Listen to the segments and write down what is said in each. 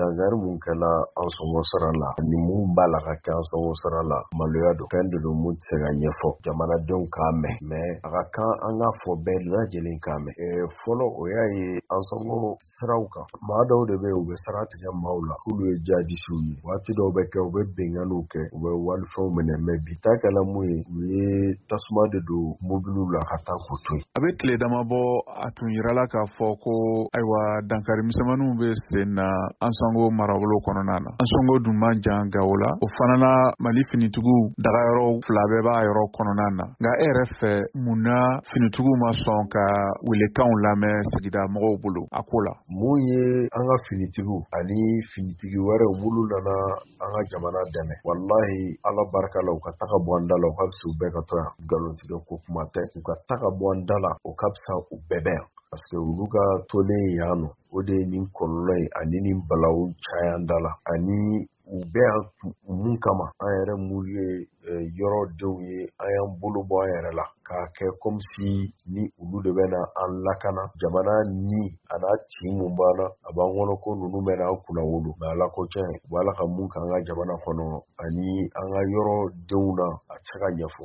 Dangari mun kɛla an sɔngɔ sara la ni mun b'a la ka kɛ an sɔngɔ sara la maloya don fɛn de don mun tɛ se ka ɲɛfɔ jamanadenw k'a mɛn mais a ka kan an k'a fɔ bɛɛ lajɛlen k'a mɛn fɔlɔ o y'a ye an sɔngɔ siraw kan maa dɔw de bɛ yen u bɛ sara tigɛ maaw la k'olu ye jadisiw ye waati dɔw bɛ kɛ u bɛ benganiw kɛ u bɛ walifɛnw minɛ mais bi ta kɛla mun ye u ye tasuma de don mobiliw la ka taa k'u to yen. A bɛ tile dama bɔ a tun yirala k'a fɔ ko ayiwa dankari misɛnmaninw bɛ sen na an sɔngɔ marabolo kɔnɔna na an sɔngɔ dun man jan Gawo la o fana na Mali finitigiw dagayɔrɔ fila bɛɛ b'a yɔrɔ kɔnɔna na nka e yɛrɛ fɛ mun na finitigiw ma sɔn ka welekanw lamɛn sigida mɔgɔw bolo a ko la. Mun ye an ka finitigiw ani finitigi wɛrɛw minnu nana an ka jamana dɛmɛ wallahi ala barika la u ka taga bɔ an da la u ka fisa u bɛɛ ka to yan nkalontigɛ ko kuma tɛ u ka taga bɔ an da la o ka fisa u bɛɛ bɛ yan parce que olu ka tolen yan nɔ o de ye nin kɔlɔlɔ ye ani nin balawu caya an da la ani u bɛɛ yan mun kama an yɛrɛ mun ye yɔrɔ denw ye an y'an bolo bɔ an yɛrɛ la k'a kɛ comme si ni olu de bɛna an lakana jamana ni a n'a ci mun b'an na a b'an kɔnɔ ko ninnu bɛna an kunna wolo mais ala ko tiɲɛ u b'a la ka mun k'an ka jamana kɔnɔ ani an ka yɔrɔ denw na a tɛ se ka ɲɛfɔ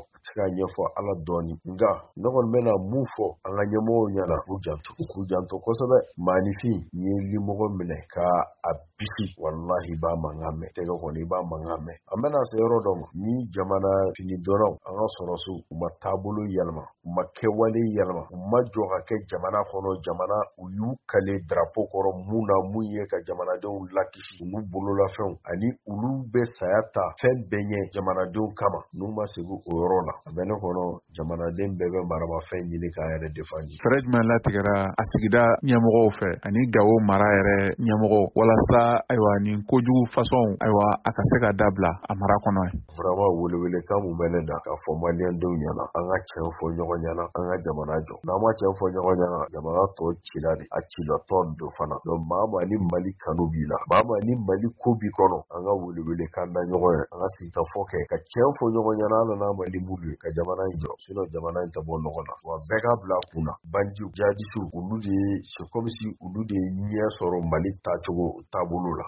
ala dɔɔni nka ne kɔni bɛna mun fɔ an ka ɲɛmɔgɔw ɲɛna k'u janto kosɛbɛ maanifin n'i ye limɔgɔ minɛ ka a bisi wallahi i b'a mankan mɛn tɛgɛ kɔni i b'a mankan mɛn an bɛna se yɔrɔ dɔ ma ni jamana fini dɔnnaw an ka sɔrɔsiw u ma taabolo yɛlɛma u ma kɛwale yɛlɛma u ma jɔ ka kɛ jamana kɔnɔ jamana u y'u kale drapeau kɔrɔ mun na mun ye ka jamanadenw lakisi olu bololafɛnw ani olu bɛ saya ta fɛn bɛɛ ɲɛ jamanadenw kama n'u ma segi o yɔrɔ la a bɛ ne kɔnɔ jamanaden bɛɛ bɛ maramafɛn ɲini k'a yɛrɛ défendre. Fɛɛrɛ jumɛn latigɛra a sigida ɲɛmɔgɔw fɛ ani Gawo mara yɛrɛ ɲɛmɔgɔw walasa ayiwa nin kojugu fasɔn ayiwa a ka se ka dabila a mara kɔnɔ ye. Vraiment welewelekan mun bɛ ne da k'a fɔ maliyɛndenw ɲɛna an ka tiɲɛ fɔ ɲɔgɔn ɲɛna an ka jamana jɔ n'an ma tiɲɛ fɔ ɲɔgɔn ɲɛna jamana tɔ cira de a cilatɔ don fana donc maa ma ni Mali kanu b'i la maa ma ni Mali ko b'i kɔnɔ an ka welewelekan da ɲɔgɔn ye an ka sigika fɔ kɛ ka tiɲɛ fɔ ɲɔgɔn ɲɛna an nana Mali mulu ye ka jamana in jɔ sinon jamana in tɛ bɔ nɔgɔ la wa bɛɛ k'a bila a kun na bandiw jadisiw olu de ye c'est comme si olu de ye ɲɛ sɔrɔ Mali taabolo la